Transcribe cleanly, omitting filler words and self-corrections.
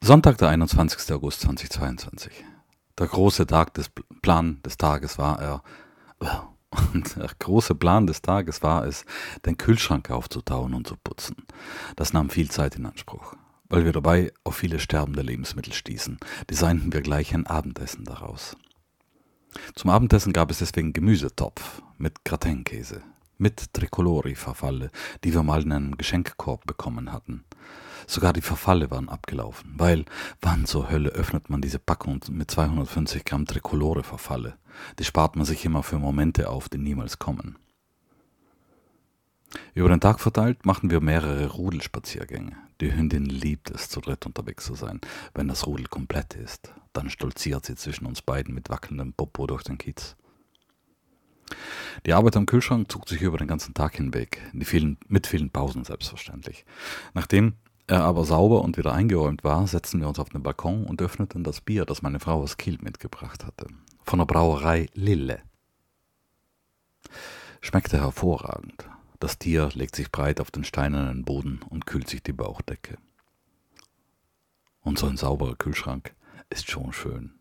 Sonntag, der 21. August 2022. Der große Plan des Tages war der große Plan des Tages war es, den Kühlschrank aufzutauen und zu putzen. Das nahm viel Zeit in Anspruch. Weil wir dabei auf viele sterbende Lebensmittel stießen, designten wir gleich ein Abendessen daraus. Zum Abendessen gab es deswegen Gemüsetopf mit Gratinkäse, mit Tricolori-Farfalle, die wir mal in einem Geschenkkorb bekommen hatten. Sogar die Verfalle waren abgelaufen, weil, wann zur Hölle öffnet man diese Packung mit 250 Gramm Tricolore-Verfalle? Die spart man sich immer für Momente auf, die niemals kommen. Über den Tag verteilt machten wir mehrere Rudelspaziergänge. Die Hündin liebt es, zu dritt unterwegs zu sein, wenn das Rudel komplett ist. Dann stolziert sie zwischen uns beiden mit wackelndem Popo durch den Kiez. Die Arbeit am Kühlschrank zog sich über den ganzen Tag hinweg, mit vielen Pausen selbstverständlich. Nachdem er aber sauber und wieder eingeräumt war, setzten wir uns auf den Balkon und öffneten das Bier, das meine Frau aus Kiel mitgebracht hatte. Von der Brauerei Lille. Schmeckte hervorragend. Das Tier legt sich breit auf den steinernen Boden und kühlt sich die Bauchdecke. Und so ein sauberer Kühlschrank ist schon schön.